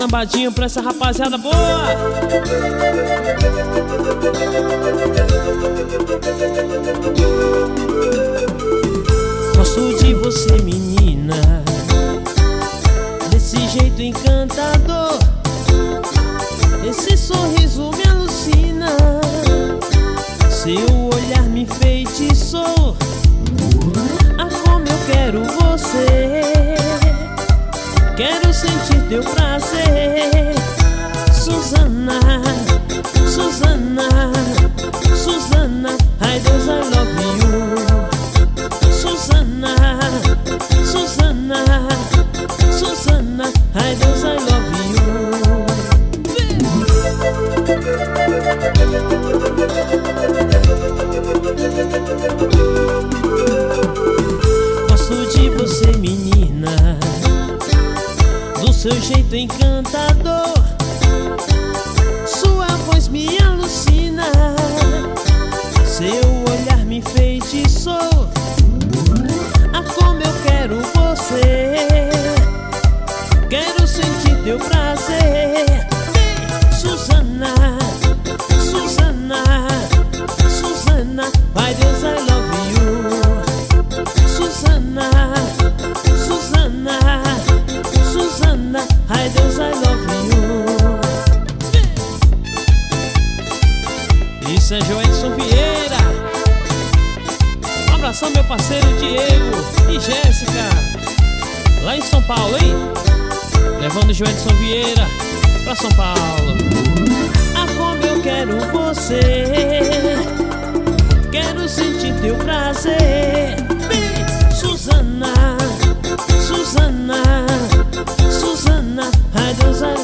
Sambadinho pra essa rapaziada boa. Gosto de você, menina, desse jeito encantador. Esse sorriso me alucina, seu olhar me enfeitiçou. Ah, como eu quero você, quero sentir teu prazer. Susana, Susana, Susana, ai Deus, I love you. Susana, Susana, Susana, ai Deus, I love you. Gosto de você, menina, do seu jeito encantador. Sua voz me alucina, seu olhar me enfeitiçou. Ah, como eu quero você, quero sentir teu prazer. Susana, Susana, Susana, ai Deus, I love you. Susana, Susana, Susana, ai Deus, I love you. Isso é Joedson Vieira. Um abração, meu parceiro Diego e Jéssica, lá em São Paulo, hein? Levando Joedson Vieira pra São Paulo. Ah, como eu quero você, quero sentir teu prazer. Susana, Susana, Susana, ai Deus, ai